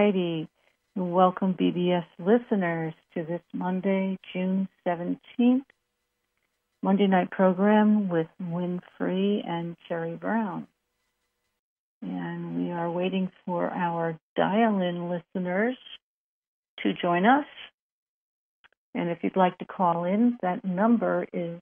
righty. Welcome, BBS listeners, to this Monday, June 17th, Monday night program with Wynn Free and Cherry Brown. And we are waiting for our dial-in listeners to join us. And if you'd like to call in, that number is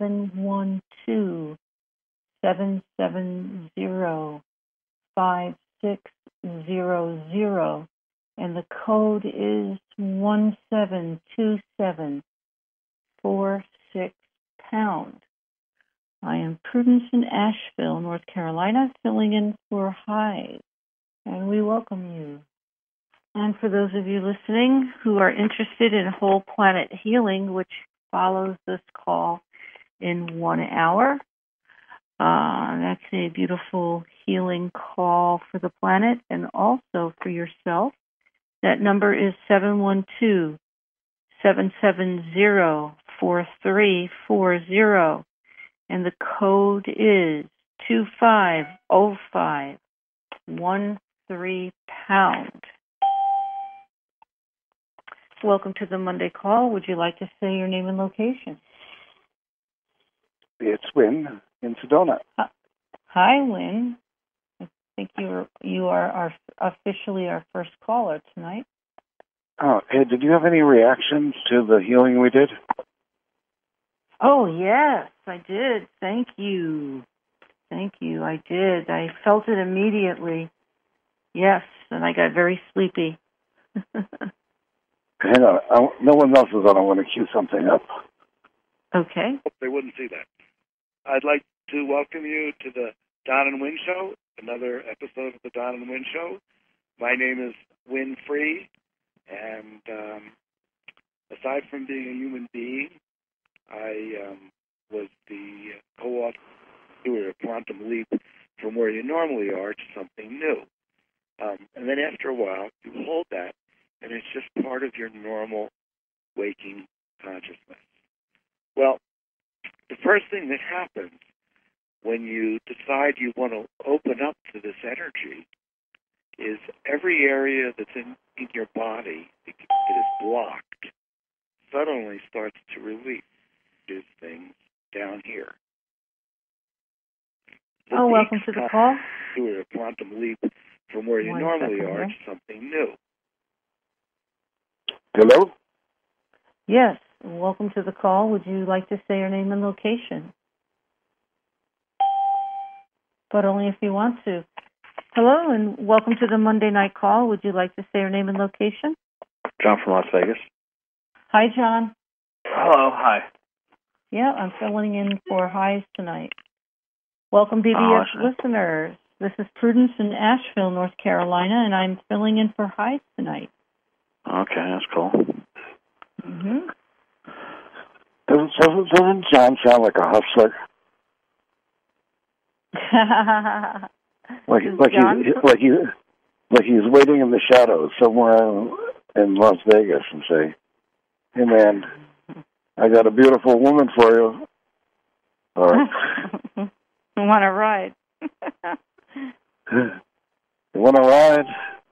712-770-5600. And the code is 172746#. I am Prudence in Asheville, North Carolina, filling in for Hyde, and we welcome you. And for those of you listening who are interested in whole planet healing, which follows this call in 1 hour, that's a beautiful healing call for the planet and also for yourself. That number is 712-770-4340, and the code is 250513#. Welcome to the Monday call. Would you like to say your name and location? It's Wynn in Sedona. Hi, Wynn. I think you are officially our first caller tonight. Oh, hey, did you have any reactions to the healing we did? Oh, yes, I did. Thank you. I did. I felt it immediately. Yes, and I got very sleepy. Hang on. No one else is on. I want to cue something up. Okay. Hope they wouldn't see that. I'd like to welcome you to the Don and Wynn Show, another episode of the Don and Wynn Show. My name is Wynn Free, and aside from being a human being, I was the co-author of a quantum leap from where you normally are to something new. And then after a while, you hold that, and it's just part of your normal waking consciousness. Well, the first thing that happens when you decide you want to open up to this energy is every area that's in your body that is blocked suddenly starts to release these things down here. Oh, welcome to the call. Do a quantum leap from where you normally are to something new. Hello? Yes, welcome to the call. Would you like to say your name and location? But only if you want to. Hello, and welcome to the Monday night call. Would you like to say your name and location? John from Las Vegas. Hi, John. Hello, hi. Yeah, I'm filling in for Highs tonight. Welcome, BBS listeners. This is Prudence in Asheville, North Carolina, and I'm filling in for Highs tonight. Okay, that's cool. Mm-hmm. Doesn't John sound like a hustler? like he's waiting in the shadows somewhere in Las Vegas and say, "Hey man, I got a beautiful woman for you." All right. Want to ride? You want to ride?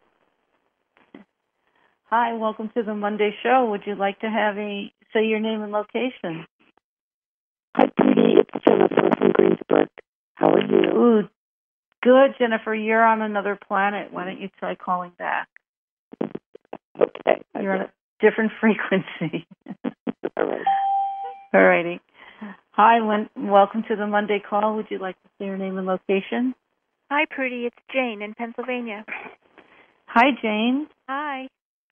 Hi, welcome to the Monday show. Would you like to say your name and location? Hi, Judy. It's Jennifer from Greensburg. How are you? Ooh, good, Jennifer. You're on another planet. Why don't you try calling back? Okay. You're on a different frequency. All right. All righty. Hi, welcome to the Monday call. Would you like to say your name and location? Hi, Prudy. It's Jane in Pennsylvania. Hi, Jane. Hi.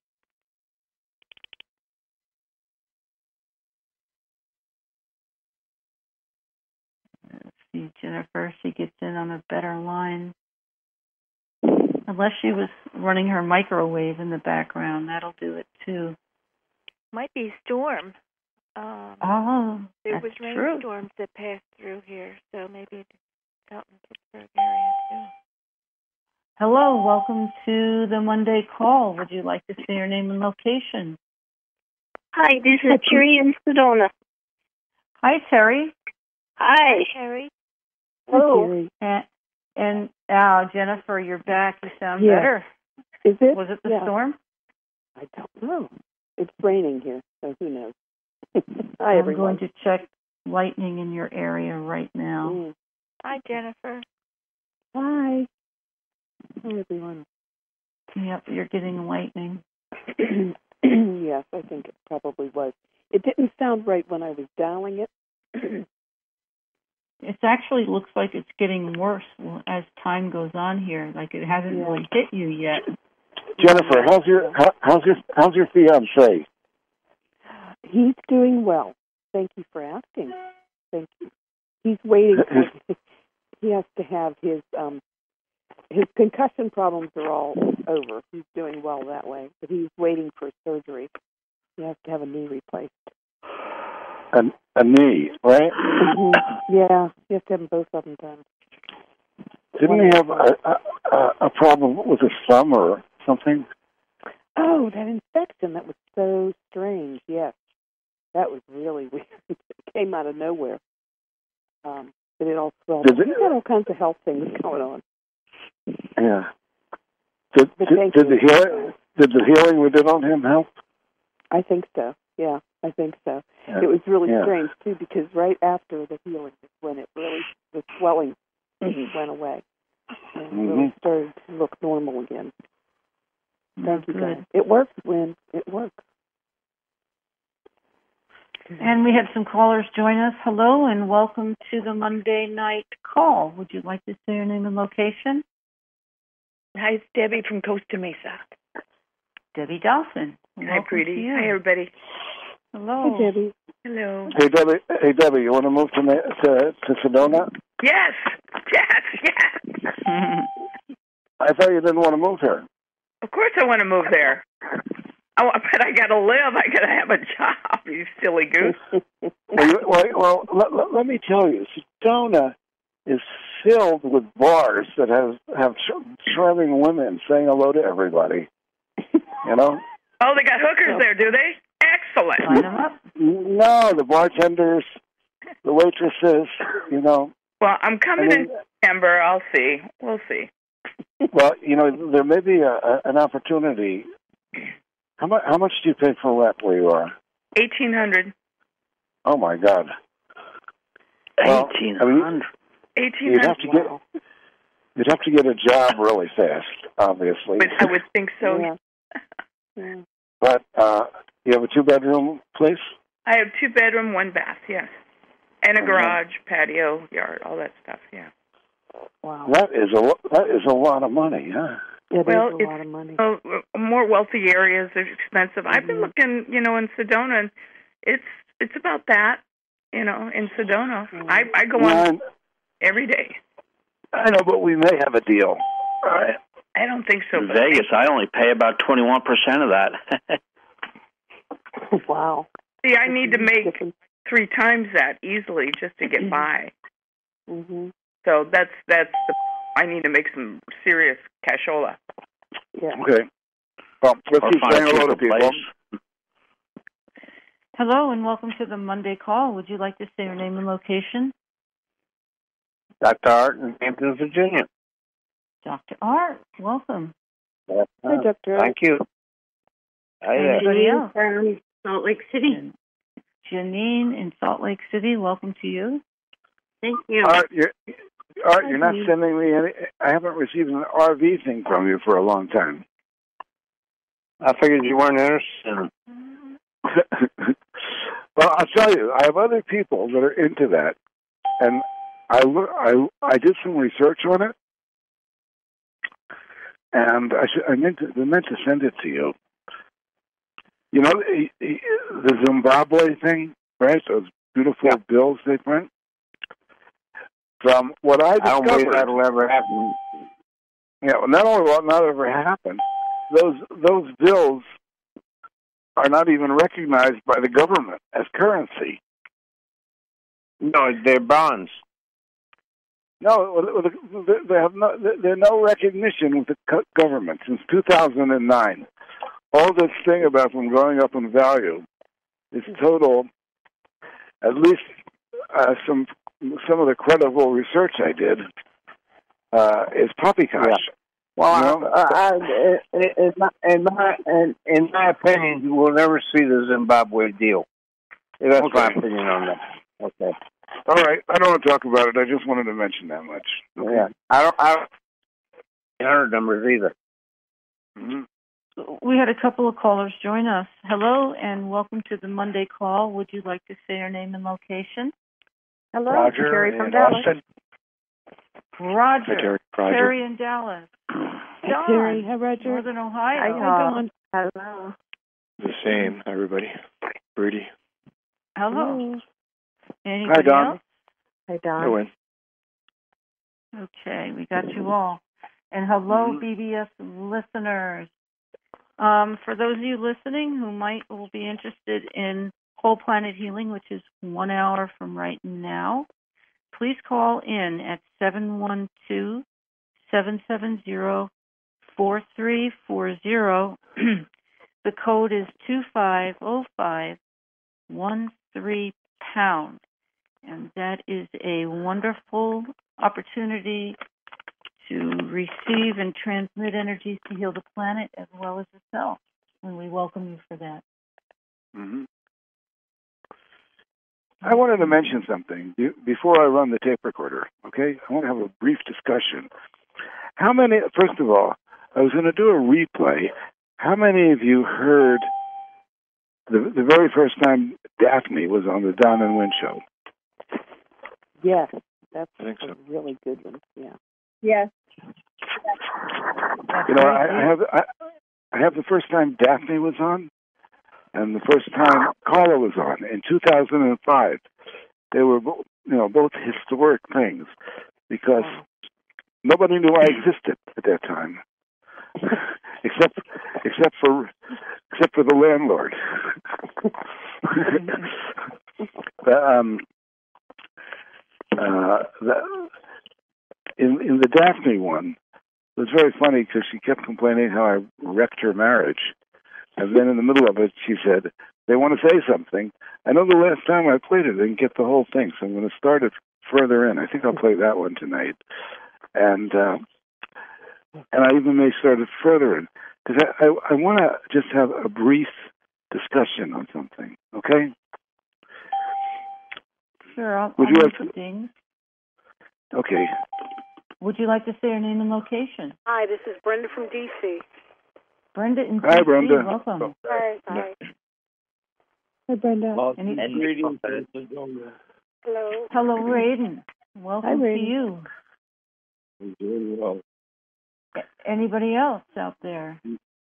Let's see, Jennifer. She gets in on a better line. Unless she was running her microwave in the background, that'll do it too. Might be storm. There was rainstorms that passed through here, so maybe it's out in Pittsburgh area too. Hello, welcome to the Monday call. Would you like to say your name and location? Hi, this is Terry in Sedona. Hi, Terry. Hi, Terry. Hello. And Jennifer, you're back. You sound better. Is it? Was it the storm? I don't know. It's raining here, so who knows? Hi, I'm everyone. going to check lightning in your area right now. Hi, Jennifer. Hi. Hi, everyone. Yep, you're getting lightning. Yes, I think it probably was. It didn't sound right when I was dialing it. It actually looks like it's getting worse as time goes on here. Like it hasn't really hit you yet. Jennifer, how's your fiance? He's doing well. Thank you for asking. Thank you. He's waiting for. He has to have his concussion problems are all over. He's doing well that way, but he's waiting for surgery. He has to have a knee replaced. A knee, right? Mm-hmm. Yeah, you have to have both of them done. Didn't he have a problem with his thumb or something? Oh, that infection. That was so strange. Yes. That was really weird. It came out of nowhere. But it all swelled. He's got all kinds of health things going on. Yeah. Did the healing we did on him help? I think so. Yeah, I think so. Yeah. It was really strange, too, because right after the healing is when it really, the swelling went away. And really started to look normal again. Thank you, guys. It works, Lynn. It works. And we had some callers join us. Hello and welcome to the Monday night call. Would you like to say your name and location? Hi, it's Debbie from Costa Mesa. Debbie Dawson. Hi, Pretty. Hi, everybody. Hello. Hi, Debbie. Hello. Hey, Debbie, you want to move to Sedona? Yes. I thought you didn't want to move here. Of course I want to move there. Oh, but I got to live. I got to have a job, you silly goose. Well, let me tell you, Sedona is filled with bars that have charming women saying hello to everybody. You know? Oh, they got hookers there, do they? Excellent. Line them up. No, the bartenders, the waitresses, you know. Well, I'm coming in September. I'll see. We'll see. Well, you know, there may be an opportunity. How much do you pay for rent where you are? $1,800. Oh my God. Well, $1,800. $1,800. You'd have to get a job really fast, obviously. But I would think so. Yeah. But you have a 2-bedroom place? I have 2-bedroom, 1 bath, yes. And a garage, patio, yard, all that stuff, yeah. Wow. That is a lot of money, huh? It well, is a lot of money. More wealthy areas are expensive. I've been looking, in Sedona, and it's about that, in Sedona. I go on every day. I know, but we may have a deal. All right. I don't think so. In Vegas, I only pay about 21% of that. Wow. See, I need to make 3 times that easily just to get by. Mm-hmm. So that's I need to make some serious cashola. Yeah. Okay. Well, let's keep saying hello to people. Hello and welcome to the Monday call. Would you like to say your name and location? Dr. Art in Hampton, Virginia. Dr. Art, welcome. Hi, Dr. Art. Thank you. Hi there. Anybody else? From Salt Lake City. Janine in Salt Lake City, welcome to you. Thank you. Art, you're not sending me any. I haven't received an RV thing from you for a long time. I figured you weren't interested. Well, I'll tell you, I have other people that are into that, and I did some research on it, and I meant to send it to you. You know, the Zimbabwe thing, right? Those beautiful bills they print. From what I discovered, I don't believe that'll ever happen. Yeah, well, not only will it not ever happen, those bills are not even recognized by the government as currency. No, they're bonds. No, they're no recognition with the government since 2009. All this thing about them going up in value is total. At least some of the credible research I did is poppycock. Well, in my opinion, we'll never see the Zimbabwe deal. That's my opinion on that. Okay. All right. I don't want to talk about it. I just wanted to mention that much. Okay. Yeah. I don't hundred numbers either. Mm-hmm. We had a couple of callers join us. Hello and welcome to the Monday call. Would you like to say your name and location? Hello, Roger Terry from in Dallas. Austin. Roger. Roger. Terry in Dallas. John. Terry, hi, Roger. Northern Ohio. How you doing? Hello. The same, everybody. Rudy. Hello. Anybody Hi, Don. else? Hi, Don. Go in. Okay, we got you all. And hello, BBS listeners. For those of you listening who will be interested in whole planet healing, which is 1 hour from right now, please call in at 712-770-4340. The code is 250513#. And that is a wonderful opportunity to receive and transmit energies to heal the planet as well as yourself. And we welcome you for that. Mm-hmm. I wanted to mention something before I run the tape recorder, okay? I want to have a brief discussion. First of all, I was going to do a replay. How many of you heard the very first time Daphne was on the Don and Wynn show? Yes, that's I think so. a really good one. Yeah. Yes. You know, I have the first time Daphne was on, and the first time Carla was on in 2005. They were both historic things because nobody knew I existed at that time, except for the landlord. In the Daphne one, it was very funny because she kept complaining how I wrecked her marriage. And then in the middle of it, she said, they want to say something. I know the last time I played it, I didn't get the whole thing, so I'm going to start it further in. I think I'll play that one tonight. And I even may start it further in. Because I want to just have a brief discussion on something, okay? Sure, I'll Would you some things. Okay. Would you like to say your name and location? Hi, this is Brenda from D.C. Brenda in Hi, D.C. Brenda. Welcome. Hi. Hi, Brenda. Hello. Hello, Raiden. Welcome Hi, Raiden. to you. I'm doing well. Anybody else out there?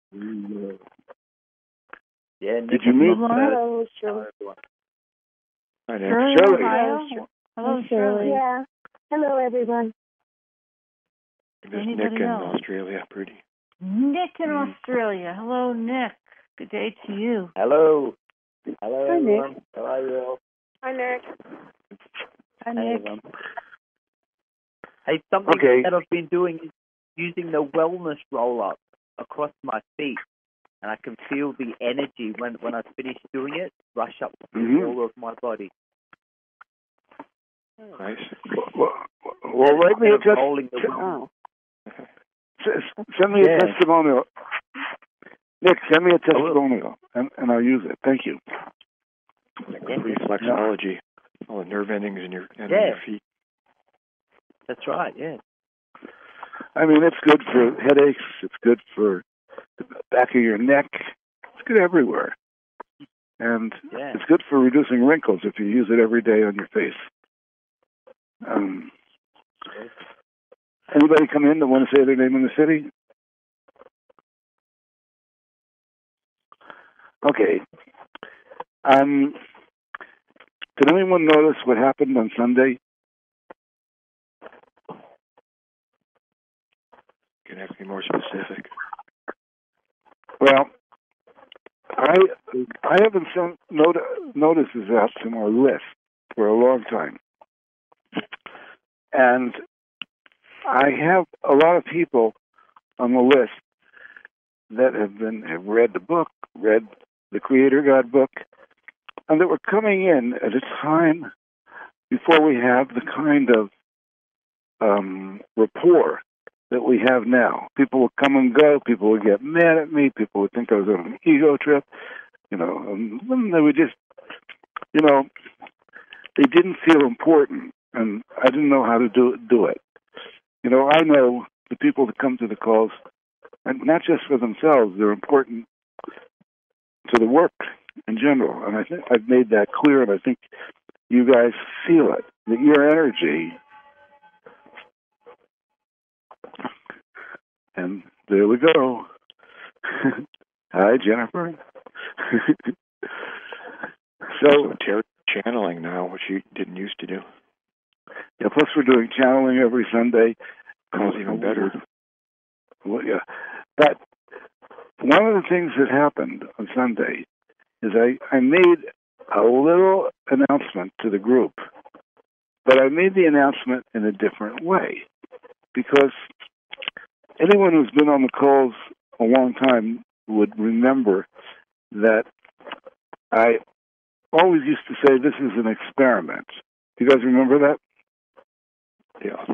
Yeah, Did you meet Hello, Shirley. Hi, Nick. Shirley, Shirley. Ohio? Hello, Hi, Shirley. Yeah. Hello, everyone. There's Anybody Nick in else? Australia, Rudy. Nick in Australia. Hello, Nick. Good day to you. Hello. Hello, Hi, everyone. Nick. How are you all? Hi, Nick. Hi, Nick. everyone. Hey, something Okay. that I've been doing is using the wellness roll-up across my feet. And I can feel the energy when I finish doing it rush up to all of my body. Nice. Well, write me a rolling the Oh. send me a testimonial. Nick, send me a testimonial, and I'll use it. Thank you. Reflexology. All the nerve endings in your feet. That's right, yeah. I mean, it's good for headaches. It's good for the back of your neck. It's good everywhere. And it's good for reducing wrinkles if you use it every day on your face. Anybody come in that want to say their name in the city? Okay. Did anyone notice what happened on Sunday? Can you have to be more specific? Well, I haven't sent notices out to my list for a long time. And I have a lot of people on the list that have read the book, read the Creator God book, and that were coming in at a time before we have the kind of rapport that we have now. People would come and go. People would get mad at me. People would think I was on an ego trip. You know, and they would just, you know, they didn't feel important, and I didn't know how to do it. You know, I know the people that come to the calls, and not just for themselves, they're important to the work in general. And I think I've made that clear, and I think you guys feel it, that your energy, and there we go. Hi, Jennifer. So Terry's channeling now, which you didn't used to do. Yeah, plus we're doing channeling every Sunday. That's even better. Well, yeah. But one of the things that happened on Sunday is I made a little announcement to the group, but I made the announcement in a different way, because anyone who's been on the calls a long time would remember that I always used to say this is an experiment. Do you guys remember that? Yeah.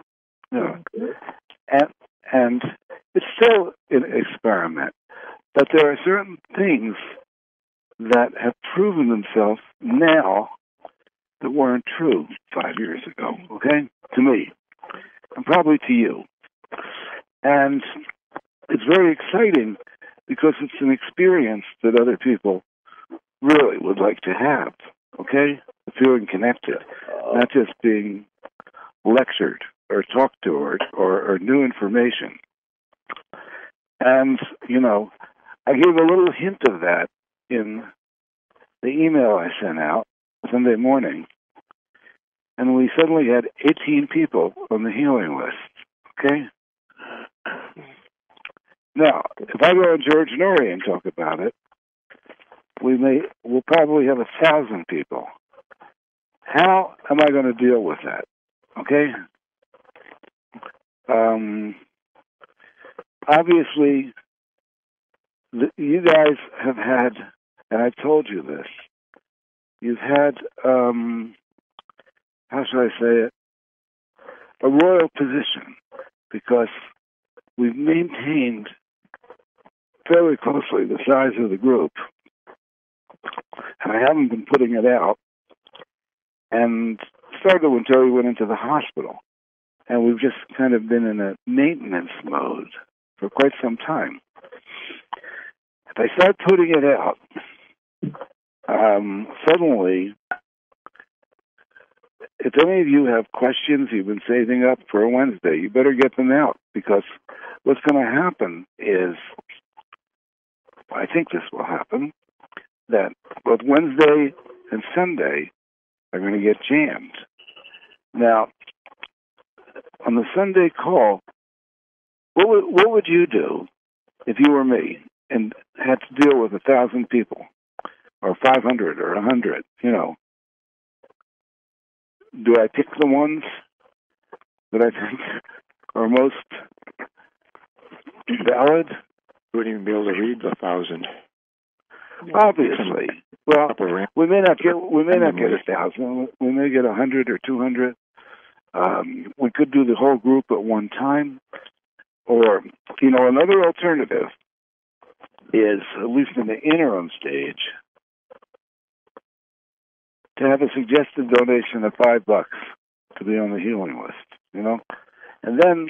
Yeah. And it's still an experiment, but there are certain things that have proven themselves now that weren't true 5 years ago, okay? To me, and probably to you. And it's very exciting because it's an experience that other people really would like to have, okay? Feeling connected, not just being lectured or talked to or new information. And, you know, I gave a little hint of that in the email I sent out Sunday morning, and we suddenly had 18 people on the healing list, okay? Now, if I go on George Norrie and talk about it, we'll probably have 1,000 people. How am I going to deal with that? Okay? Obviously, you guys have had, and I've told you this, you've had, how should I say it, a royal position, because we've maintained fairly closely the size of the group, and I haven't been putting it out, and started when Terry went into the hospital, and we've just kind of been in a maintenance mode for quite some time. If I start putting it out, suddenly, if any of you have questions you've been saving up for a Wednesday, you better get them out, because what's going to happen is, I think this will happen, that both Wednesday and Sunday are going to get jammed. Now, on the Sunday call, what would you do if you were me and had to deal with 1,000 people, or 500 or 100, you know? Do I pick the ones that I think are most valid? You wouldn't even be able to read 1,000. Obviously. Well, we may not get 1,000. We may get 100 or 200. We could do the whole group at one time. Or, you know, another alternative is, at least in the interim stage, to have a suggested donation of $5 to be on the healing list, you know? And then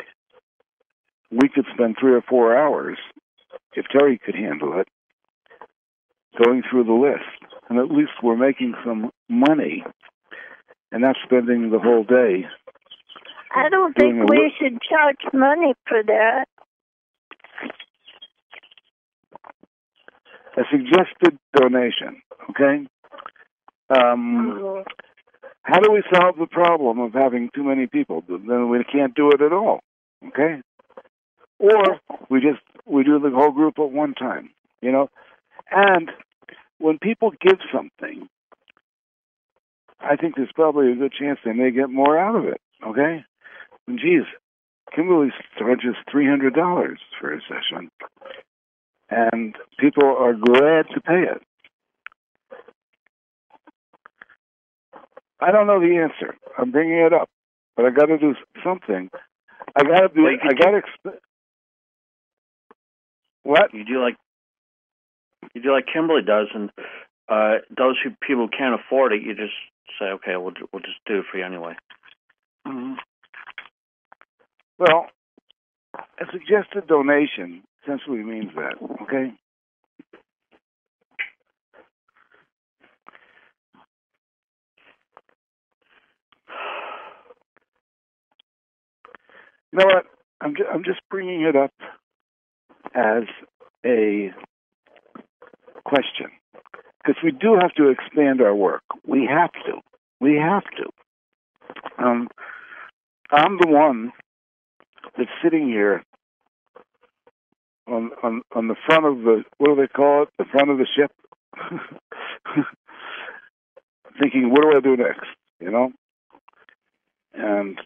we could spend 3 or 4 hours, if Terry could handle it, going through the list. And at least we're making some money and not spending the whole day. I don't think we should charge money for that. A suggested donation, okay? How do we solve the problem of having too many people? Then we can't do it at all, okay? Or we do the whole group at one time, you know? And when people give something, I think there's probably a good chance they may get more out of it, okay? And geez, Kimberly charges $300 for a session, and people are glad to pay it. I don't know the answer. I'm bringing it up, but I got to do something. I gotta be. Well, I gotta. What? You do like Kimberly does, and those people who can't afford it, you just say, okay, we'll just do it for you anyway. Mm-hmm. Well, a suggested donation essentially means that. Okay. You know what? I'm just bringing it up as a question because we do have to expand our work. We have to. I'm the one that's sitting here on the front of the, what do they call it? The front of the ship, thinking, what do I do next? You know, and.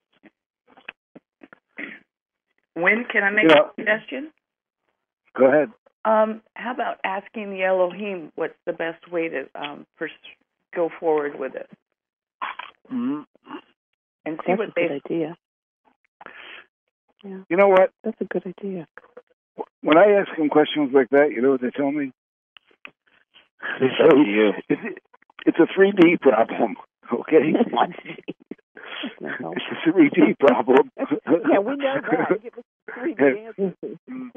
When can I make a suggestion? Go ahead. How about asking the Elohim what's the best way to go forward with it? Mm-hmm. And see what they... That's a good idea. Yeah. You know what? That's a good idea. When I ask them questions like that, you know what they tell me? They say, it's a 3D problem, okay? It's a 3D problem. Yeah, we know that. Give us 3D answers.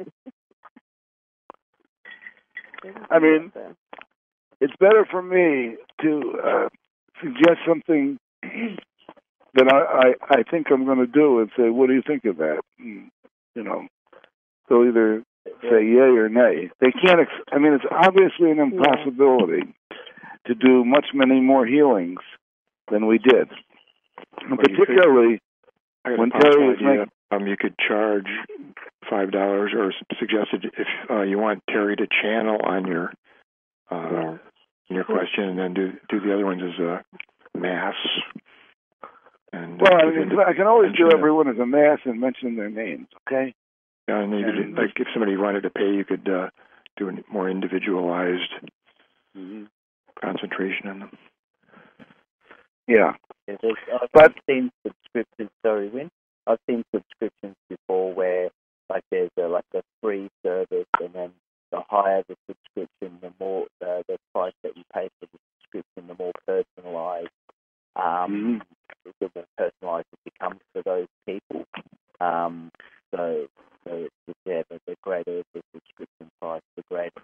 I mean, it's better for me to suggest something that I think I'm going to do and say, what do you think of that? You know, they'll either say yay or nay. They can't, it's obviously an impossibility to do many more healings than we did. And particularly when Terry was making... you could charge $5 or suggested if you want Terry to channel on your question and then do the other ones as a mass. And well, I can always do everyone as a mass and mention their names, okay? Yeah, and you could, like if somebody wanted to pay, you could do a more individualized concentration on them. Yeah. I've seen subscriptions. Sorry, Win. I've seen subscriptions before where, like, there's a free service, and then the higher the subscription, the more the price that you pay for the subscription, the more personalised, the more personalised it becomes for those people. So the greater the subscription price, the greater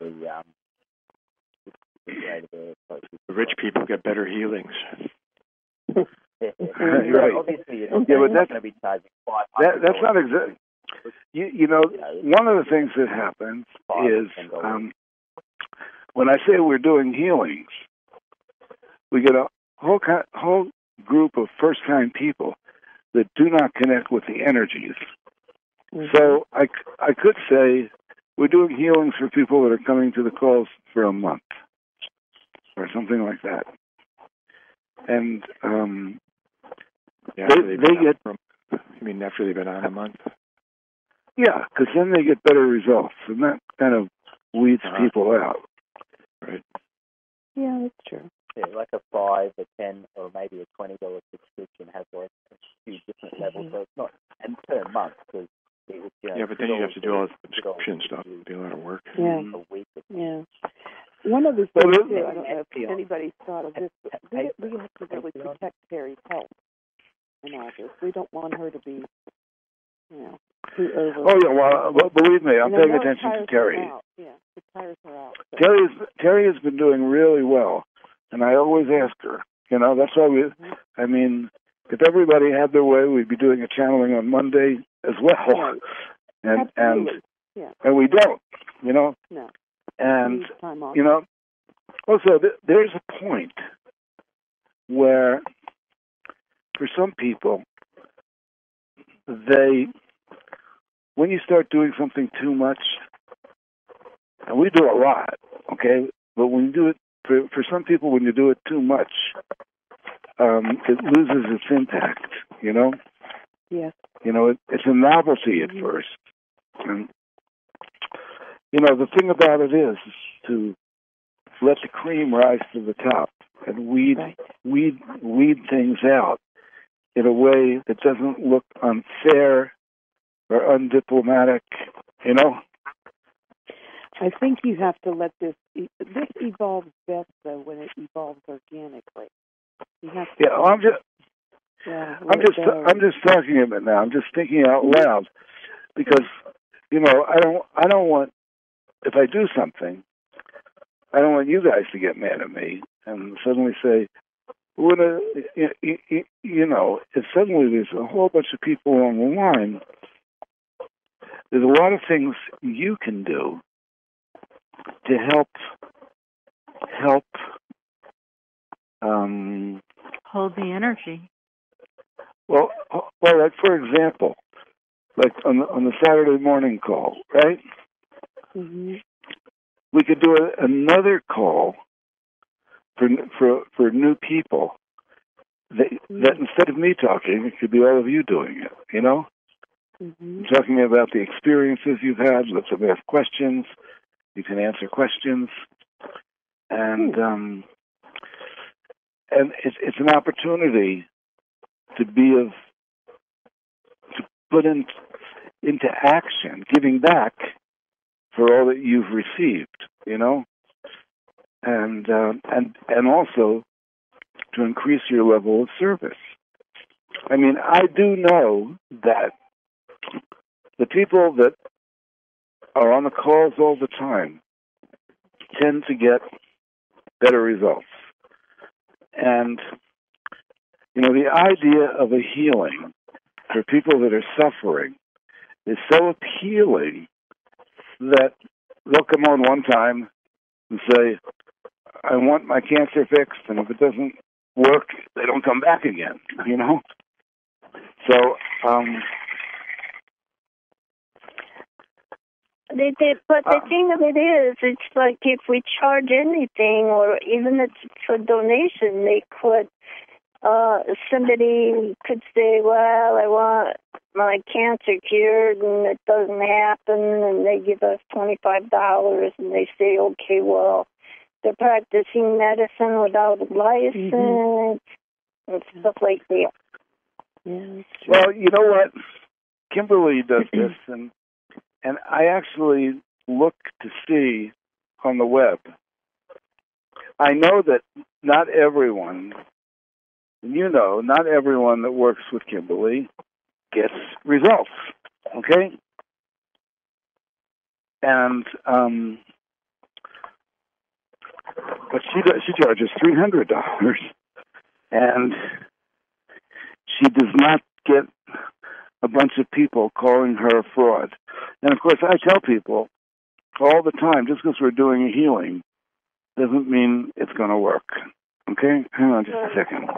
the rich people get better healings. Right. Obviously, but not going to be charging $500. That's not exactly. You know, one of the things that happens is when I say we're doing healings, we get a whole group of first-time people that do not connect with the energies. Mm-hmm. So I could say we're doing healings for people that are coming to the calls for a month or something like that. And they get... You mean after they've been on a month? Yeah, because then they get better results, and that kind of weeds people out. Right. Yeah, that's true. Yeah, like a $5, a $10, or maybe a $20 subscription has like a few different levels. So it's not, and per month, because it was, yeah, but then you have to do all the subscription stuff. It'd be a lot of work. Yeah. A week. Yeah. One of the things too, I don't know if anybody's thought of this, but we have to really protect Terry's health in all this. We don't want her to be, too over. Oh yeah, well, believe me, I'm paying attention to Terry. Yeah, the tires are out. So. Terry has been doing really well, and I always ask her. That's why if everybody had their way, we'd be doing a channeling on Monday as well. Right. And we don't, No. And also there's a point where, for some people, when you start doing something too much, and we do a lot, okay, but when you do it, for some people, when you do it too much, it loses its impact, Yes. It's a novelty at first. And, the thing about it is to let the cream rise to the top and weed things out in a way that doesn't look unfair or undiplomatic, you know? I think you have to let this evolves best, though, when it evolves organically. You have to I'm just talking about it now. I'm just thinking out loud because, you know, I don't want, if I do something, I don't want you guys to get mad at me and suddenly say, you know, if suddenly there's a whole bunch of people on the line, there's a lot of things you can do to help hold the energy. Well, like for example, like on the Saturday morning call, right? Mm-hmm. We could do another call for new people. That instead of me talking, it could be all of you doing it. You know, talking about the experiences you've had. Let's ask questions. You can answer questions, and it's an opportunity to put into action, giving back for all that you've received, you know, and also to increase your level of service. I mean, I do know that the people that are on the calls all the time tend to get better results. And, you know, the idea of a healing for people that are suffering is so appealing that they'll come on one time and say, I want my cancer fixed, and if it doesn't work, they don't come back again, you know? So, but the thing of it is, it's like if we charge anything, or even if it's a donation, they could, somebody could say, well, I want my cancer cured, and it doesn't happen, and they give us $25, and they say, okay, well, they're practicing medicine without a license, and stuff like that. Yeah, well, you know what? Kimberly does this, and I actually look to see on the web. I know that not everyone, you know, not everyone that works with Kimberly gets results, okay? And but she charges $300, and she does not get a bunch of people calling her a fraud. And of course, I tell people all the time, just because we're doing a healing doesn't mean it's going to work. Okay? Hang on just a second.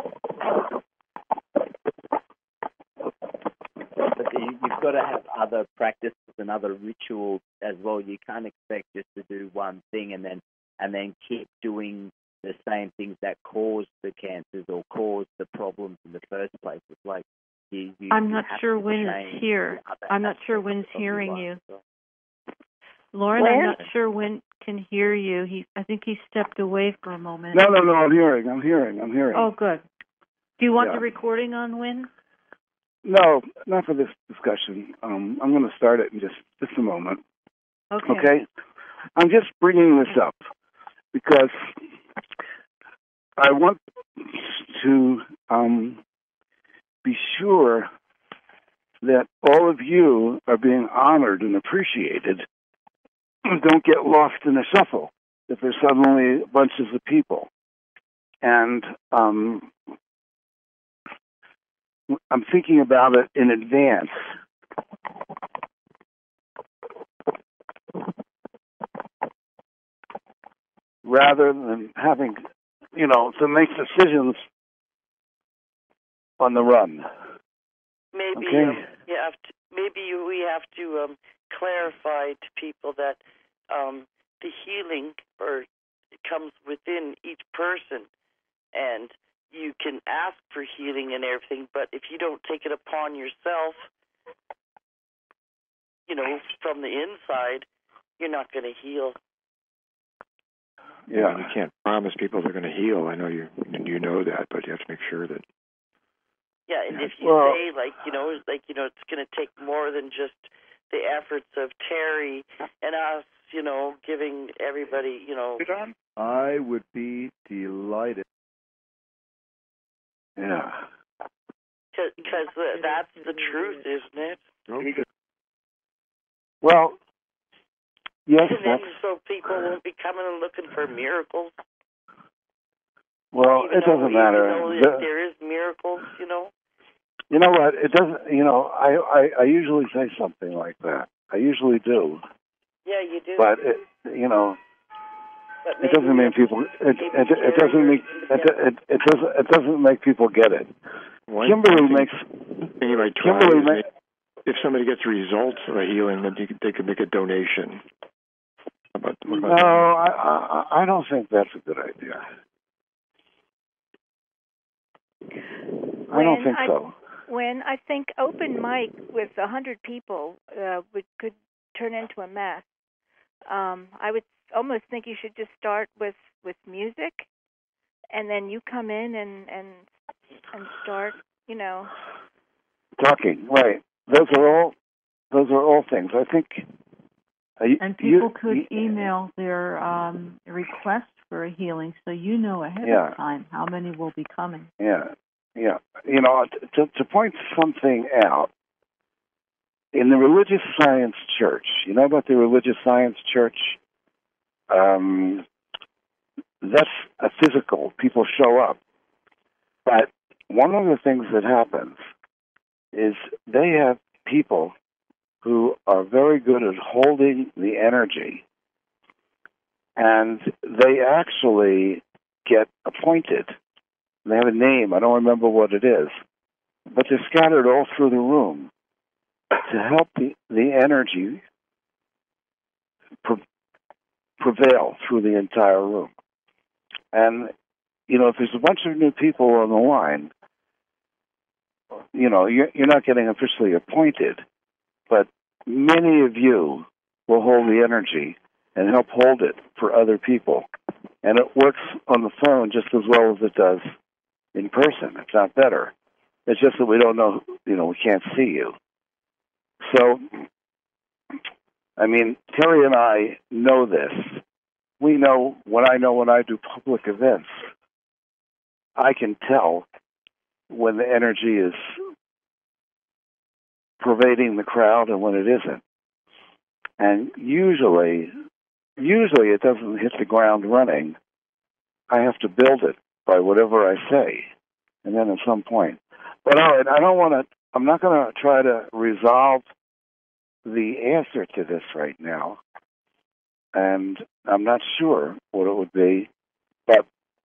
But you've got to have other practices and other rituals as well. You can't expect just to do one thing and then keep doing the same things that caused the cancers or caused the problems in the first place. It's like I'm not sure when it's here. I'm not sure when's hearing you. Lauren, I'm not sure when can hear you. I think he stepped away for a moment. No, I'm hearing. Oh, good. Do you want the recording on Wynn? No, not for this discussion. I'm going to start it in just a moment. Okay? I'm just bringing this up because I want to be sure that all of you are being honored and appreciated. Don't get lost in the shuffle if there's suddenly bunches of people. And I'm thinking about it in advance. Rather than having, to make decisions on the run. Maybe okay? we have to clarify to people that the healing comes within each person, and you can ask for healing and everything, but if you don't take it upon yourself, from the inside, you're not going to heal. Yeah, you can't promise people they're going to heal. I know you know that, but you have to make sure that Yeah, and if you say it's going to take more than just the efforts of Terry and us, giving everybody, I would be delighted. Yeah. Because that's the truth, isn't it? Okay. Well, yes. And then so people won't be coming and looking for miracles. Well, it doesn't matter. Even though there is miracles, You know what? It doesn't. I usually say something like that. I usually do. Yeah, you do. But it doesn't mean people. It doesn't make. It doesn't make people get it. Kimberly makes. If somebody gets results of a healing, then they could make a donation. What about that? I don't think that's a good idea. I don't think so. When I think open mic with 100 people could turn into a mess. I would almost think you should just start with music, and then you come in and start, talking. Right. Those are all things. I think. And people could email their request for a healing, so ahead of time how many will be coming. Yeah. Yeah. To point something out, in the Religious Science Church, you know about the Religious Science Church? That's a physical. People show up. But one of the things that happens is they have people who are very good at holding the energy, and they actually get appointed. They have a name. I don't remember what it is. But they're scattered all through the room to help the energy prevail through the entire room. And, if there's a bunch of new people on the line, you're not getting officially appointed, but many of you will hold the energy and help hold it for other people. And it works on the phone just as well as it does in person. It's not better. It's just that we don't know, we can't see you. So, Terry and I know this. We know when I do public events, I can tell when the energy is pervading the crowd and when it isn't. And usually it doesn't hit the ground running. I have to build it by whatever I say, and then at some point. But all right, I'm not going to try to resolve the answer to this right now, and I'm not sure what it would be, but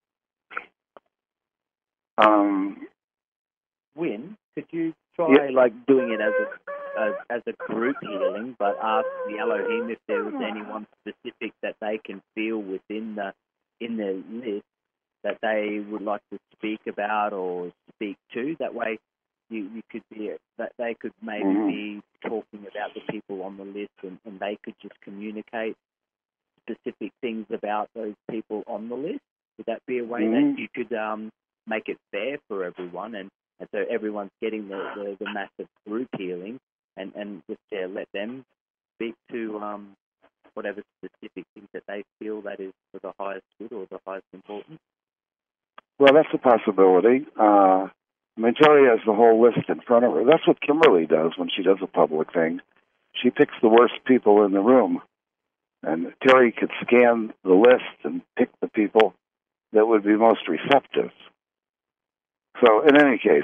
Win, could you try doing it as a group healing, but ask the Elohim if there was anyone specific that they can feel within the list that they would like to speak about or speak to. That way, you could be that they could maybe be talking about the people on the list, and they could just communicate specific things about those people on the list. Would that be a way that you could make it fair for everyone, and so everyone's getting the massive group healing, and just let them speak to whatever specific things that they feel that is for the highest good or the highest importance? Well, that's a possibility. Terry has the whole list in front of her. That's what Kimberly does when she does a public thing. She picks the worst people in the room, and Terry could scan the list and pick the people that would be most receptive. So, in any case,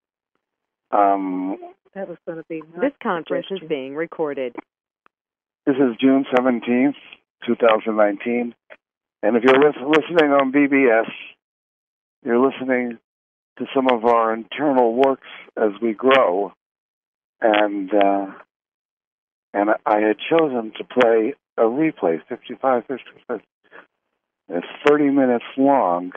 that was going to be this conference is being recorded. This is June 17th, 2019, and if you're listening on BBS, you're listening to some of our internal works as we grow, and I had chosen to play a replay, 55. It's 30 minutes long,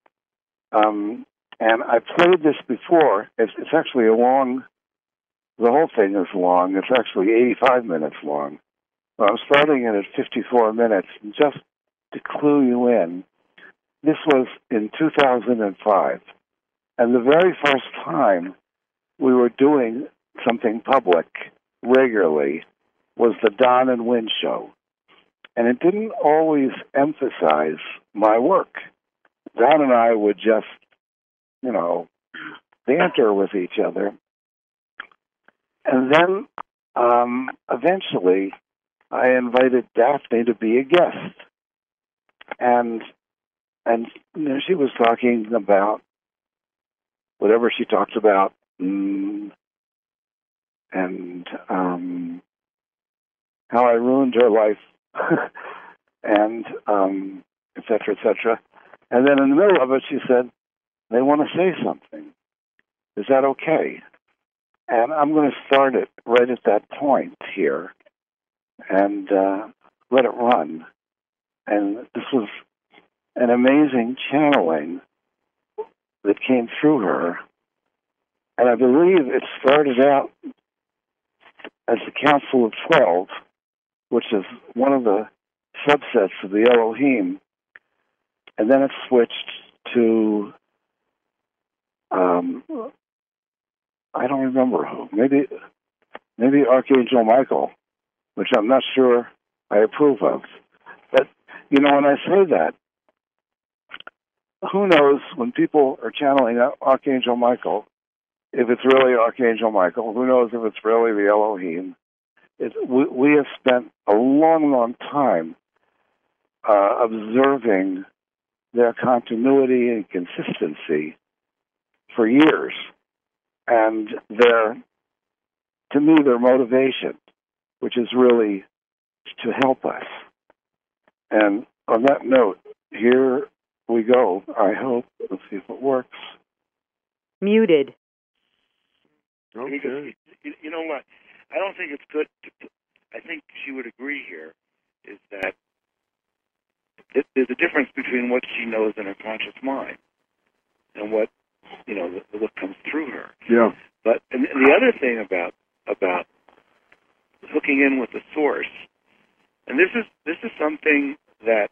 and I played this before. It's actually the whole thing is long. It's actually 85 minutes long. So I'm starting it at 54 minutes, just to clue you in. This was in 2005. And the very first time we were doing something public regularly was the Don and Wynn show. And it didn't always emphasize my work. Don and I would just, banter with each other. And then eventually I invited Daphne to be a guest. And she was talking about whatever she talked about, and how I ruined her life, and et cetera, et cetera. And then in the middle of it, she said, they want to say something. Is that okay? And I'm going to start it right at that point here and let it run. And this was an amazing channeling that came through her. And I believe it started out as the Council of 12, which is one of the subsets of the Elohim. And then it switched to, I don't remember who. Maybe Archangel Michael, which I'm not sure I approve of. But, when I say that, who knows when people are channeling Archangel Michael, if it's really Archangel Michael? Who knows if it's really the Elohim? We have spent a long, long time observing their continuity and consistency for years. And their motivation, which is really to help us. And on that note, here we go. I hope. Let's see if it works. Muted. Okay. You know what? I don't think it's good to... I think she would agree here, is that there's a difference between what she knows in her conscious mind and what what comes through her. Yeah. But and the other thing about hooking in with the source, and this is something that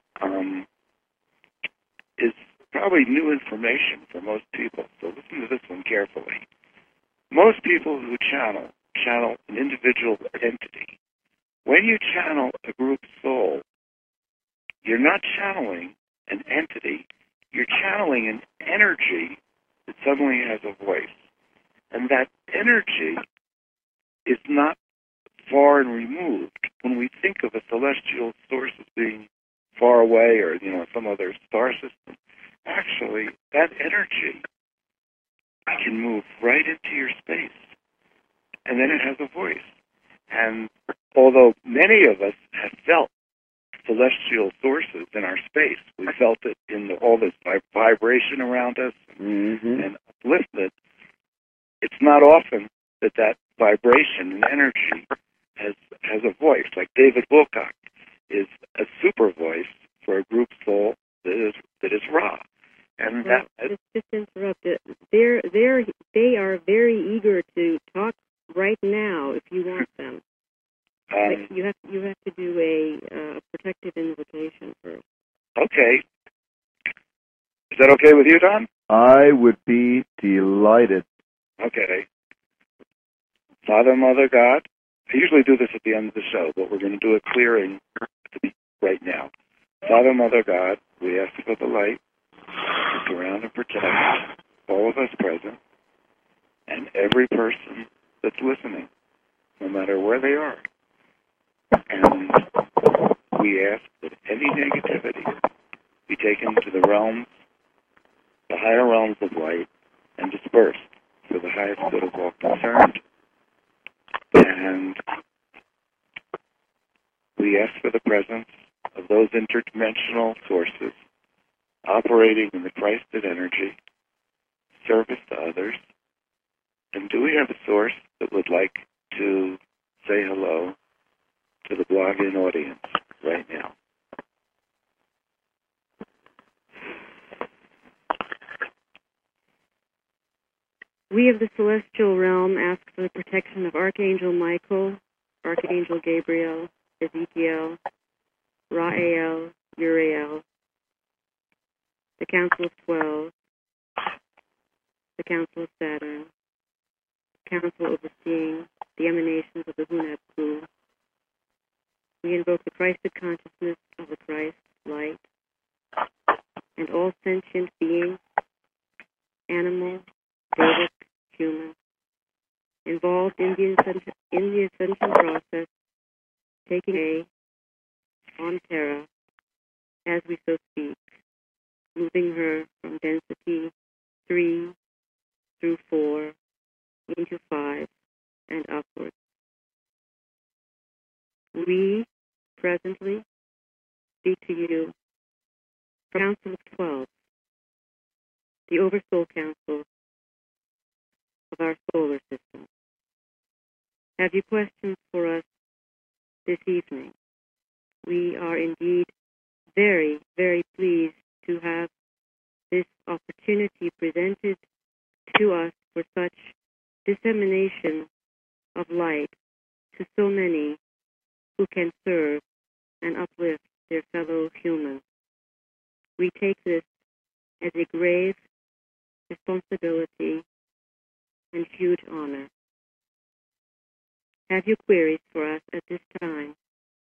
is probably new information for most people. So listen to this one carefully. Most people who channel an individual entity. When you channel a group soul, you're not channeling an entity. You're channeling an energy that suddenly has a voice. And that energy is not far and removed. When we think of a celestial source as being far away or, some other star system, actually, that energy can move right into your space. And then it has a voice. And although many of us have felt celestial sources in our space, we felt it in all this vibration around us and upliftment. It's not often that vibration and energy has a voice. Like David Wilcock is a super voice for a group soul that is raw. And just interrupt it. They are very eager to talk right now if you want them. You have to do a protective invocation first. Okay. Is that okay with you, Don? I would be delighted. Okay. Father, Mother, God. I usually do this at the end of the show, but we're going to do a clearing right now. Father, Mother, God, we ask for the light to surround and protect all of us present and every person that's listening, no matter where they are. And we ask that any negativity be taken to the higher realms of light, and dispersed for the highest good of all concerned. And we ask for the presence of those interdimensional sources operating in the Christed energy, service to others. And do we have a source that would like to say hello to the blogging audience right now? We of the celestial realm ask for the protection of Archangel Michael, Archangel Gabriel, Ezekiel, Rael, Uriel, the Council of 12, the Council of Saturn, council overseeing the emanations of the Hunab Ku. We invoke the Christed consciousness of the Christ light and all sentient beings, animal, Vedic, human, involved in the ascension process, taking a on Terra as we so speak, moving her from density 3 through 4 into 5 and upwards. We presently speak to you from Council of 12, the Oversoul Council of our solar system. Have you questions for us this evening? We are indeed very, very pleased to have this opportunity presented to us for such dissemination of light to so many who can serve and uplift their fellow humans. We take this as a grave responsibility and huge honor. Have you queries for us at this time?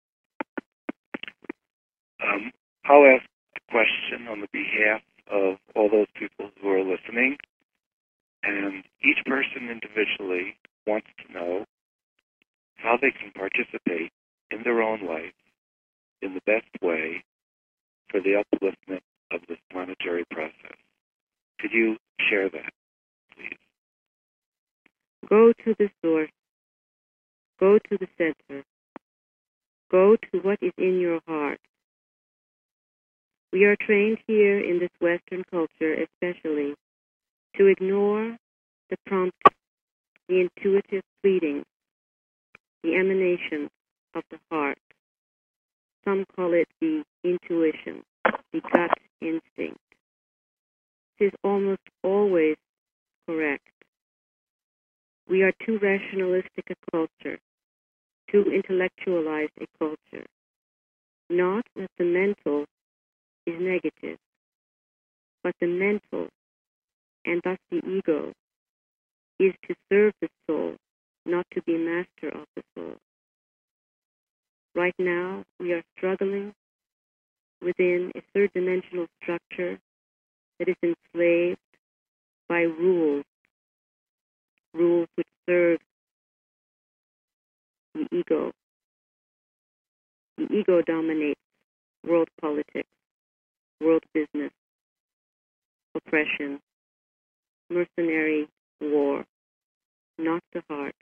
I'll ask the question on the behalf of all those people who are listening, and each person individually wants to know how they can participate in their own life in the best way for the upliftment of this planetary process. Could you share that, please? Go to the source. Go to the center. Go to what is in your heart. We are trained here in this Western culture especially to ignore the prompt, the intuitive pleading, the emanation of the heart. Some call it the intuition, the gut instinct. It is almost always correct. We are too rationalistic a culture, too intellectualized a culture. Not that the mental is negative, but the mental, and thus the ego, is to serve the soul, not to be master of the soul. Right now, we are struggling within a third-dimensional structure that is enslaved by rules which serve the ego. The ego dominates world politics, world business, oppression, mercenary war, not the heart.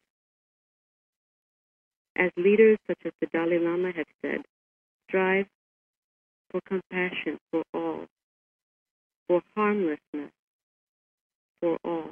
As leaders such as the Dalai Lama have said, strive for compassion for all, for harmlessness for all.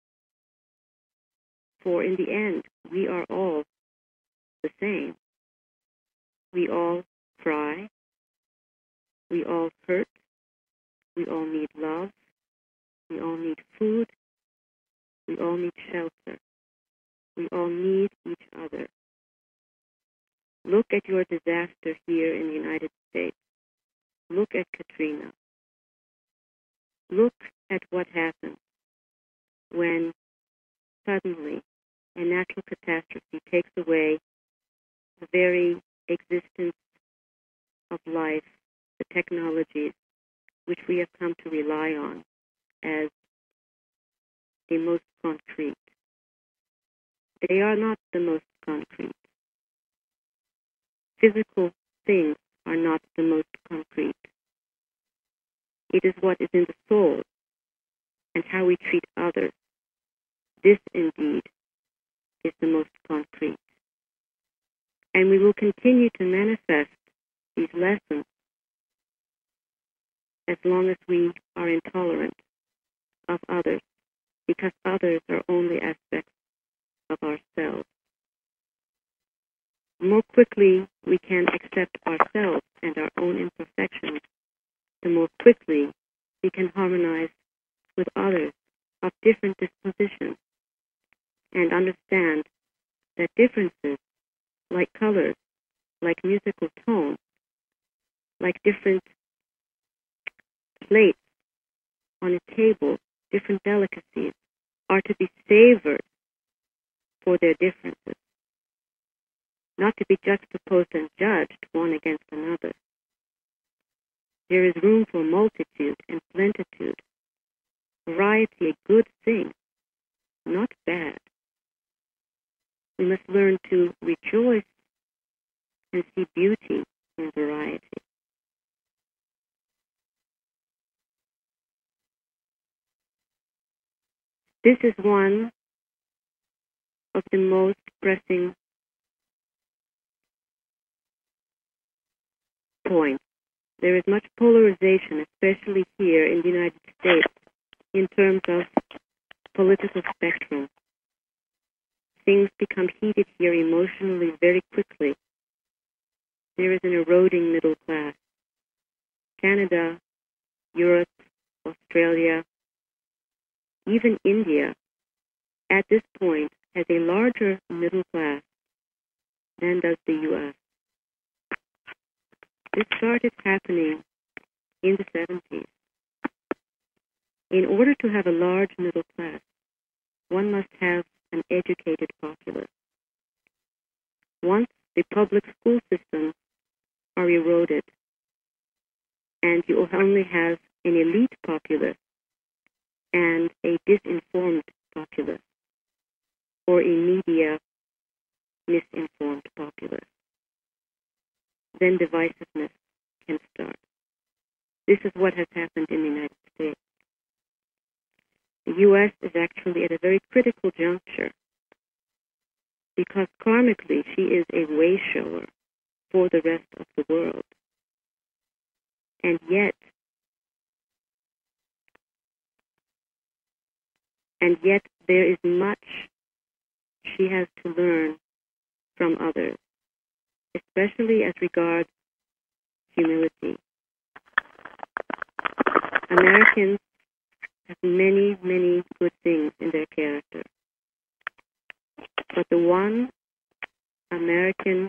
For in the end, we are all the same. We all cry. We all hurt. We all need love. We all need food. We all need shelter. We all need each other. Look at your disaster here in the United States. Look at Katrina. Look at what happens when suddenly a natural catastrophe takes away the very existence of life, the technologies which we have come to rely on as the most concrete. They are not the most concrete. Physical things are not the most concrete. It is what is in the soul and how we treat others. This indeed is the most concrete. And we will continue to manifest these lessons as long as we are intolerant of others, because others are only aspects of ourselves. The more quickly we can accept ourselves and our own imperfections, the more quickly we can harmonize with others of different dispositions and understand that differences, like colors, like musical tone, like different plates on a table, different delicacies, are to be savored for their differences, not to be juxtaposed and judged one against another. There is room for multitude and plenitude, variety a good thing, not bad. We must learn to rejoice and see beauty in variety. This is one of the most pressing points. There is much polarization, especially here in the United States, in terms of political spectrum. Things become heated here emotionally very quickly. There is an eroding middle class. Canada, Europe, Australia, even India, at this point, has a larger middle class than does the U.S. This started happening in the 70s. In order to have a large middle class, one must have an educated populace. Once the public school systems are eroded and you only have an elite populace and a disinformed populace, or a media misinformed populace, then divisiveness can start. This is what has happened in the United States. The U.S. is actually at a very critical juncture because karmically she is a way shower for the rest of the world. And yet there is much she has to learn from others, especially as regards humility. Americans have many, many good things in their character. But the one American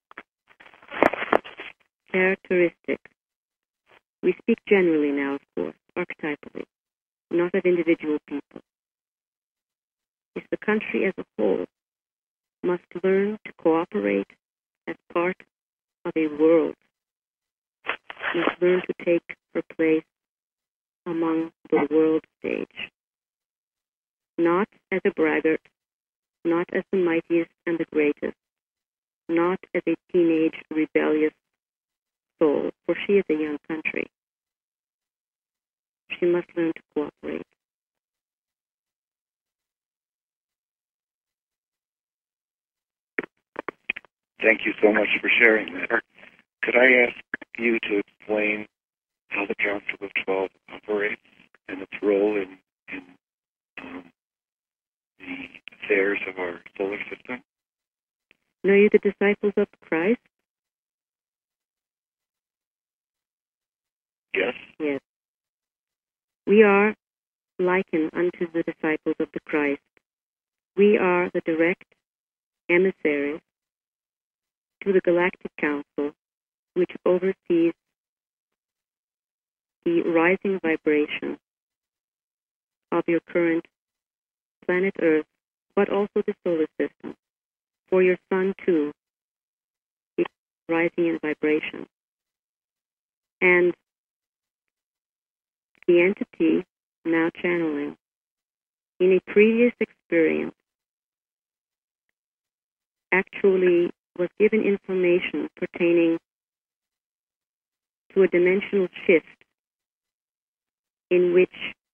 characteristic, we speak generally now, of course, archetypally, not of individual people, is the country as a whole must learn to cooperate as part of a world, must learn to take her place among the world stage, not as a braggart, not as the mightiest and the greatest, not as a teenage rebellious soul, for she is a young country. She must learn to cooperate. Thank you so much for sharing that. Could I ask you to explain how the Council of 12 operates and its role in the affairs of our solar system? Know you the disciples of Christ? Yes. Yes. We are likened unto the disciples of the Christ. We are the direct emissaries to the Galactic Council, which oversees the rising vibration of your current planet Earth, but also the solar system. For your sun, too, is rising in vibration. And the entity, now channeling, in a previous experience, actually was given information pertaining to a dimensional shift in which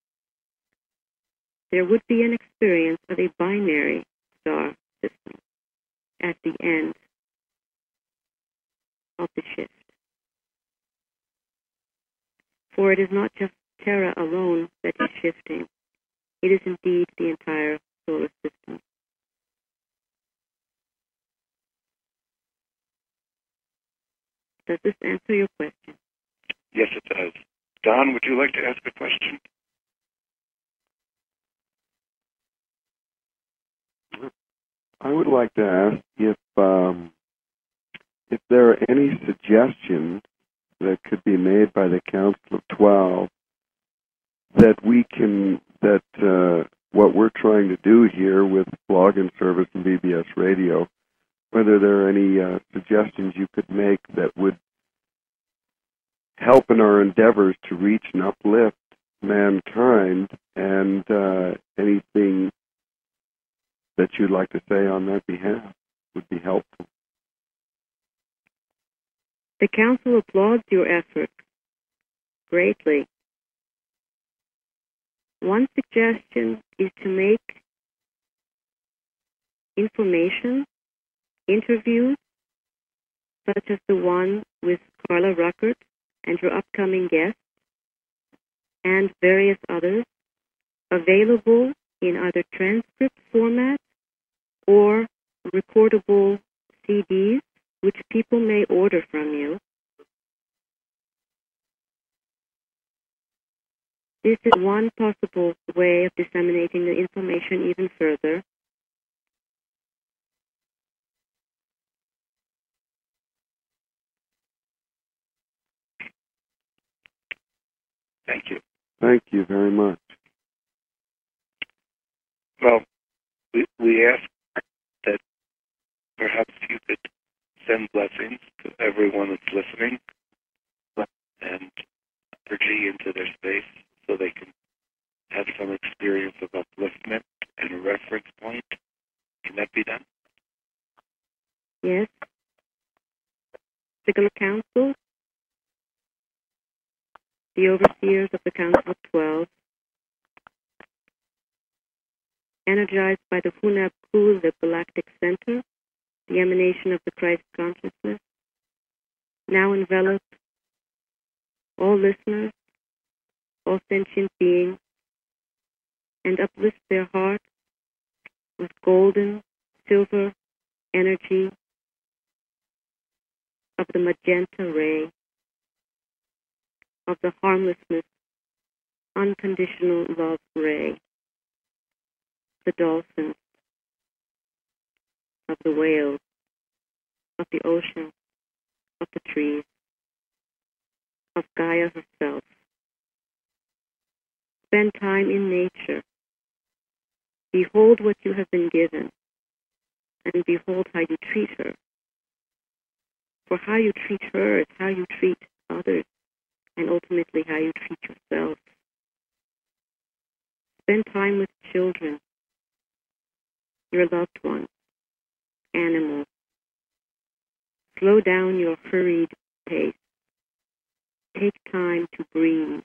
there would be an experience of a binary star system at the end of the shift. For it is not just Terra alone that is shifting. It is indeed the entire solar system. Does this answer your question? Yes, it does. Don, would you like to ask a question? I would like to ask if there are any suggestions that could be made by the Council of 12 that what we're trying to do here with Blog and Service and BBS Radio, whether there are any suggestions you could make that would help in our endeavors to reach and uplift mankind, and anything that you'd like to say on that behalf would be helpful. The Council applauds your efforts greatly. One suggestion is to make information, interviews, such as the one with Carla Ruckert and your upcoming guests, and various others, available in either transcript format or recordable CDs, which people may order from you. This is one possible way of disseminating the information even further. Thank you. Thank you very much. Well, we ask that perhaps you could send blessings to everyone that's listening and energy into their space so they can have some experience of upliftment and a reference point. Can that be done? Yes. Particular council, the overseers of the Council of 12, energized by the Hunab Kul, the Galactic Center, the emanation of the Christ consciousness, now envelop all listeners, all sentient beings, and uplift their hearts with golden, silver energy of the magenta ray, of the harmlessness, unconditional love ray, the dolphins, of the whales, of the ocean, of the trees, of Gaia herself. Spend time in nature. Behold what you have been given, and behold how you treat her. For how you treat her is how you treat others, and ultimately how you treat yourself. Spend time with children, your loved ones, animals. Slow down your hurried pace. Take time to breathe.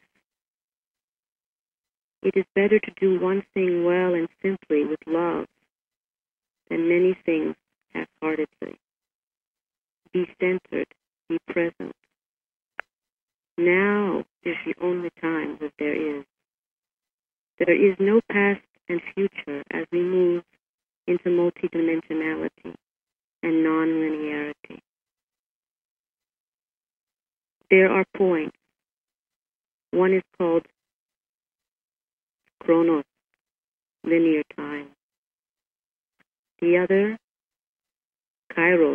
It is better to do one thing well and simply with love than many things half-heartedly. Be centered, be present. Now is the only time that there is. There is no past and future as we move into multidimensionality and non-linearity. There are points. One is called chronos, linear time. The other, kairos,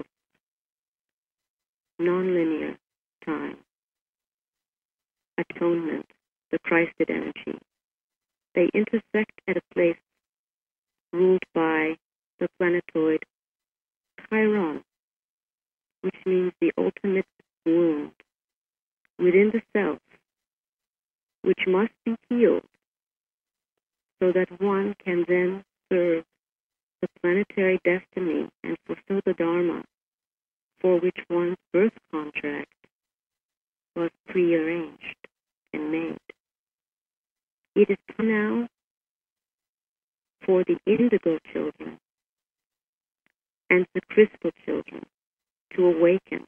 non-linear time. Atonement, the Christed energy. They intersect at a place ruled by the planetoid Chiron, which means the ultimate wound within the self, which must be healed so that one can then serve the planetary destiny and fulfill the Dharma for which one's birth contract was prearranged and made. It is time now for the indigo children and the crystal children to awaken.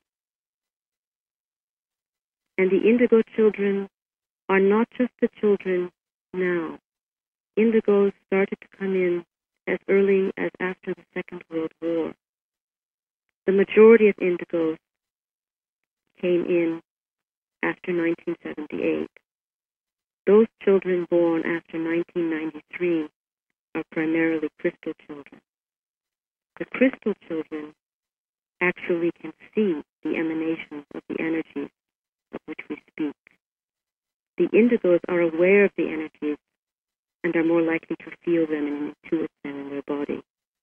And the indigo children are not just the children now. Indigos started to come in as early as after the Second World War. The majority of indigos came in after 1978. Those children born after 1993 are primarily crystal children. The crystal children actually can see the emanations of the energies of which we speak. The indigos are aware of the energies and are more likely to feel them and intuit them in their body.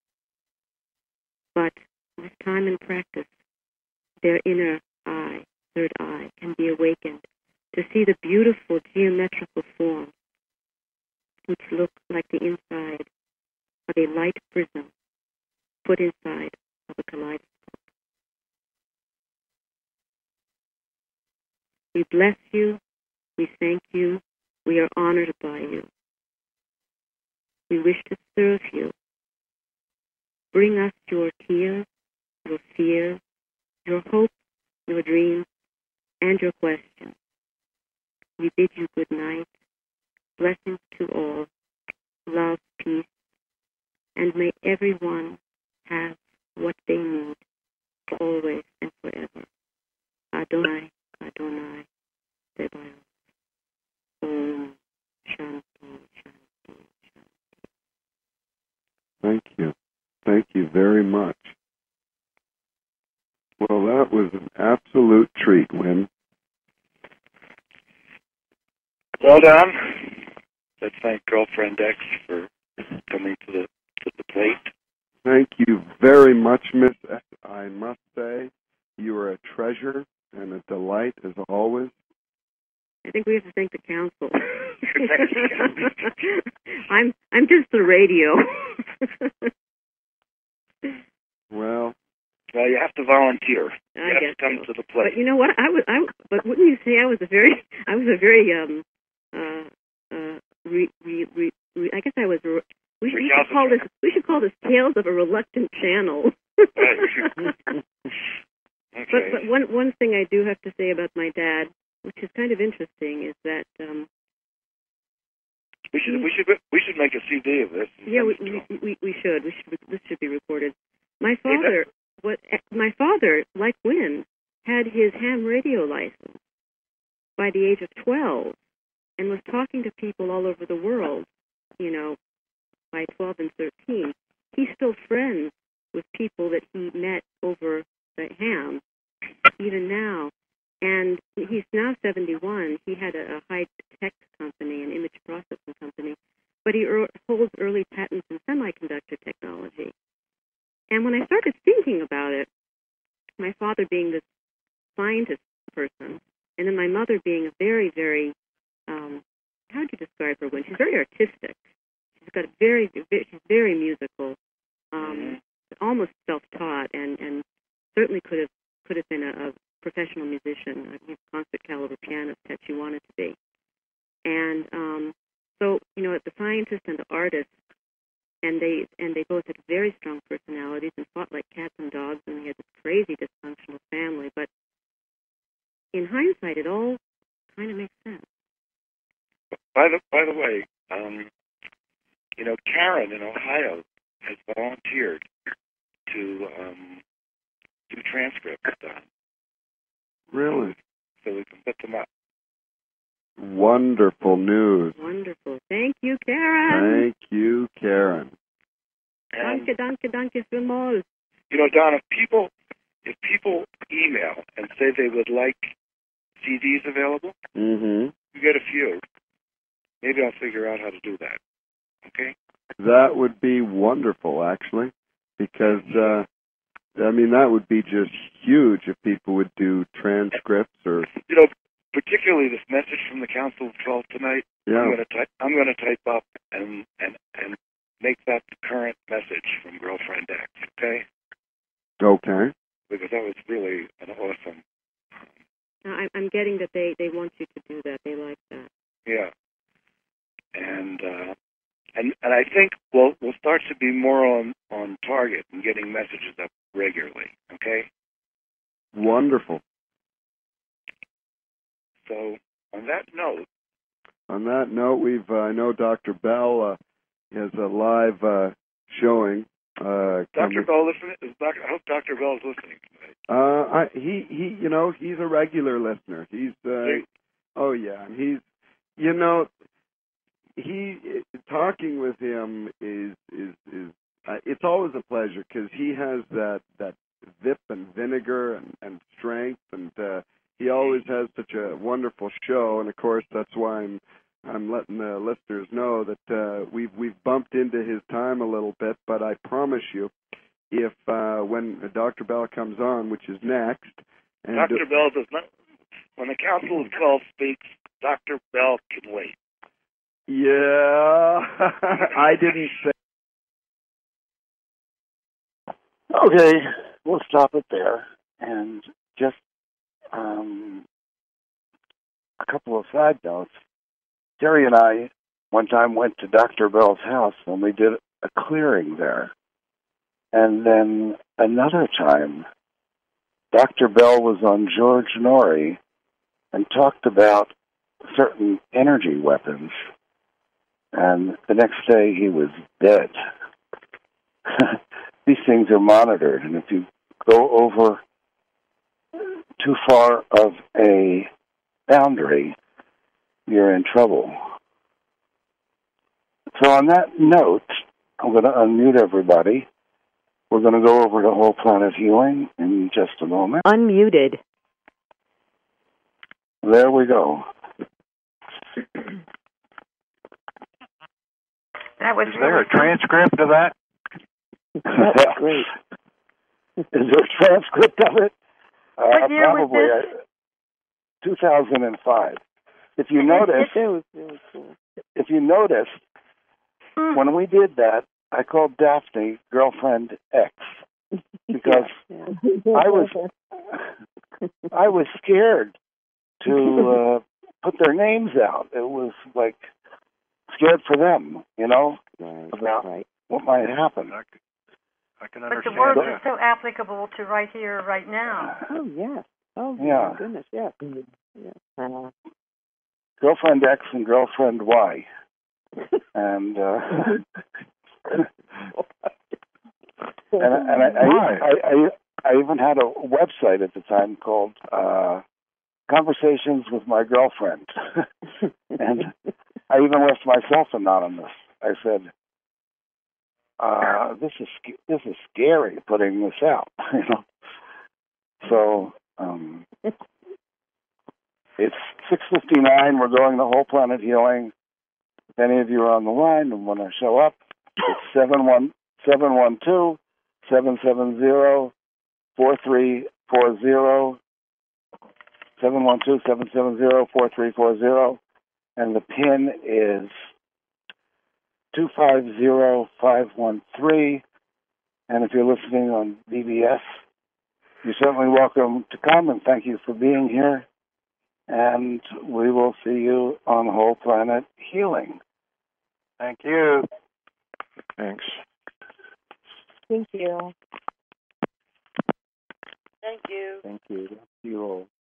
But with time and practice, their inner eye, third eye, can be awakened to see the beautiful geometrical forms which look like the inside of a light prism put inside of a kaleidoscope. We bless you, we thank you, we are honored by you. We wish to serve you. Bring us your tears, your fears, your hopes, your dreams, and your questions. We bid you good night, blessings to all, love, peace, and may everyone have what they need, always and forever. Adonai, Adonai, Sebaot. Om Shanti, Shanti, Shanti. Thank you. Thank you very much. Well, that was an absolute treat, Win. Well done. Let's thank Girlfriend X for coming to the plate. Thank you very much, Miss X. I must say, you are a treasure and a delight as always. I think we have to thank the council. I'm just the radio. Well, you have to volunteer. You I have guess to come so. to the plate. But you know what? But wouldn't you say I was a very I guess I was. We should call this Tales of a Reluctant Channel. Okay. But one thing I do have to say about my dad, which is kind of interesting, is that we should make a CD of this. Yeah, we should. This should be recorded. My father, like Wynn, had his ham radio license by the age of 12, and was talking to people all over the world. You know, by 12 and 13, he's still friends with people that he met over the ham, even now. And he's now 71. He had a high-tech company, an image processing company, but he holds early patents in semiconductor technology. And when I started thinking about it, my father being this scientist person, and then my mother being a very, very, how would you describe her? When she's very artistic. She's got she's very musical, almost self-taught, and certainly could have been a professional musician, a concert caliber pianist that she wanted to be. And so, you know, the scientist and the artist, and they both had very strong personalities and fought like cats and dogs, and they had this crazy dysfunctional family. But in hindsight, it all kind of makes sense. By the way, you know, Karen in Ohio has volunteered to do transcripts done. Really? So we can put them up. Wonderful news. Wonderful. Thank you, Karen. Thank you, Karen. And, Danke vielmals. you know, Don, if people email and say they would like CDs available, Mm-hmm. you get a few. Maybe I'll figure out how to do that. Okay? That would be wonderful, actually, because, I mean, that would be just huge if people would do transcripts or... You know, particularly this message from the Council of 12 tonight, Yeah. I'm going to type up and make that the current message from Girlfriend X, okay? Okay. Because that was really an awesome... I'm getting that they want you to do that. They like that. Yeah. And I think we'll start to be more on target and getting messages up regularly, okay? Wonderful. So on that note, I know Dr. Bell has a live showing. Dr. Bell, I hope Dr. Bell is listening tonight. He, you know, he's a regular listener. He's, oh yeah, and he's, you know, talking with him is it's always a pleasure because he has that vip and vinegar and strength, and he always has such a wonderful show. And of course, that's why I'm letting the listeners know that we've bumped into his time a little bit, but I promise you, if when Dr. Bell comes on, which is next, and Dr. Bell does not. When the Council of 12 speaks, Dr. Bell can wait. Yeah, I didn't say. Okay, we'll stop it there. And just a couple of side notes. Terry and I one time went to Dr. Bell's house and we did a clearing there. And then another time, Dr. Bell was on George Norrie and talked about certain energy weapons. And the next day he was dead. These things are monitored, and if you go over too far of a boundary, you're in trouble. So on that note, I'm going to unmute everybody. We're going to go over to Whole Planet Healing in just a moment. Unmuted. There we go. That was Is there a transcript of that? That's great. Is there a transcript of it? What year was Probably this? 2005. If you notice, That was really cool. if you noticed, when we did that, I called Daphne girlfriend X because I was scared to put their names out. It was like scared for them, about what might happen. I can But understand the word that. is so applicable to right here, right now. Oh, yeah. Oh, Yeah. my goodness, yeah. Yeah. Girlfriend X and girlfriend Y. And I even had a website at the time called Conversations with My Girlfriend. And I even left myself anonymous. I said, this is scary putting this out, So it's 6:59. We're going to Whole Planet Healing. If any of you are on the line and want to show up, it's 712-770-4340. 712-770-4340. And the PIN is 250513. And if you're listening on BBS, you're certainly welcome to come, and thank you for being here. And we will see you on Whole Planet Healing. Thank you. Thanks. Thank you. Thank you. Thank you. See you all.